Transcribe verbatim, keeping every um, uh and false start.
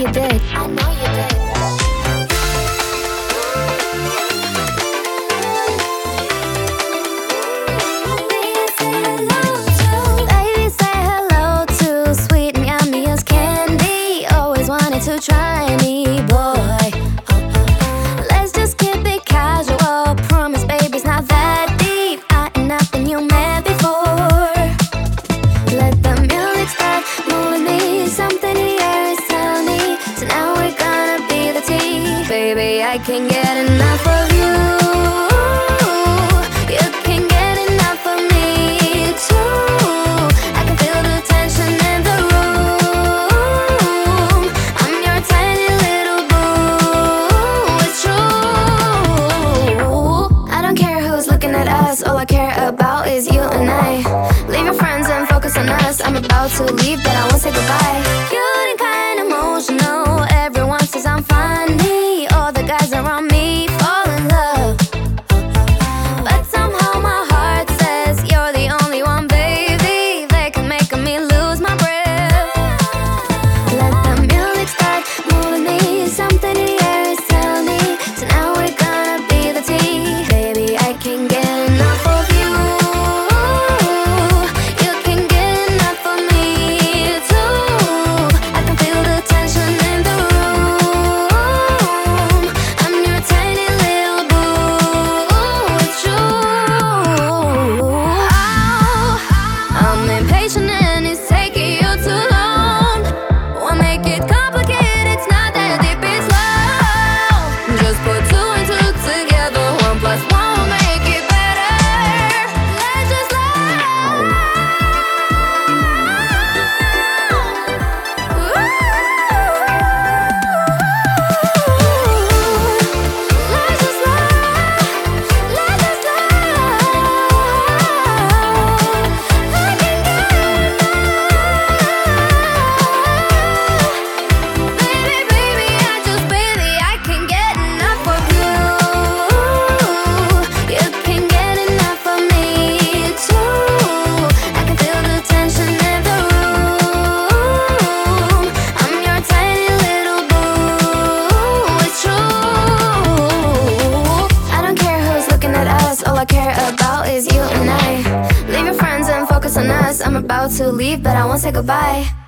you did. I know you did. Baby, say hello to sweet and yummy as candy. Always wanted to try me, boy. Let's just keep it casual. Promise, baby, it's not that deep. I ain't nothing you met before. Let the music start moving me. Something in the air is telling me. So now we're gonna be the team. Baby, I can't get enough of you. You can't get enough of me too. I can feel the tension in the room. I'm your tiny little boo. It's true. I don't care who's looking at us. All I care about is you and I. Leave your friends and focus on us. I'm about to leave, but I won't say goodbye. Cute and kind, emotional. Everyone says I'm funny. All the guys around me fall in love, but somehow my heart says you're the only one, baby. They can make me lose my breath. Let the music start moving me. Something in the air is telling me. So now we're gonna be the team. Baby, I can't get enough of you. You can't get enough of me too. I can feel the tension in the room. I'm your tiny little boo. It's true. I'm impatient and it's taking you too long. Won't make it complicated, it's not that deep, it's love. Just put two and two together. One plus one will make it better. Let's just love. Ooh. Let's just love. Let's just love. I can get enough. Baby, baby, I just, baby, I can't get enough of you. You can't get enough of me too. I can feel the tension in the room. I'm your tiny little boo. It's true. I don't care who's looking at us. All I care about is you and I. Leave your friends and focus on us. I'm about to leave, but I won't say goodbye.